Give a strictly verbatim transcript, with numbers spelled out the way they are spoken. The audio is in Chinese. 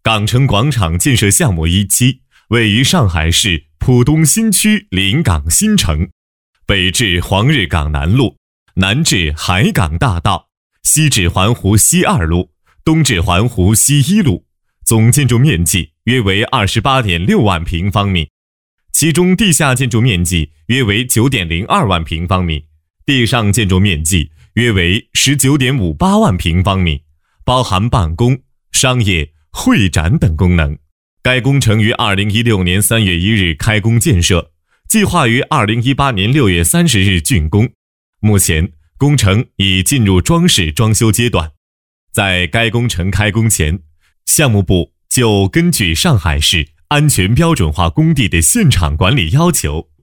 港城广场建设项目一期位于上海市浦东新区临港新城，北至黄日港南路，南至海港大道，西至环湖西二路，东至环湖西一路，总建筑面积约为 二十八点六万平方米，其中地下建筑面积约为 九点零二万平方米，地上建筑面积约为 十九点五八万平方米，包含办公、商业、会展等功能。该工程于二零一六年三月一日开工建设，计划于二零一八年六月三十日竣工。目前工程已进入装饰装修阶段。在该工程开工前，项目部就根据上海市安全标准化工地的现场管理要求，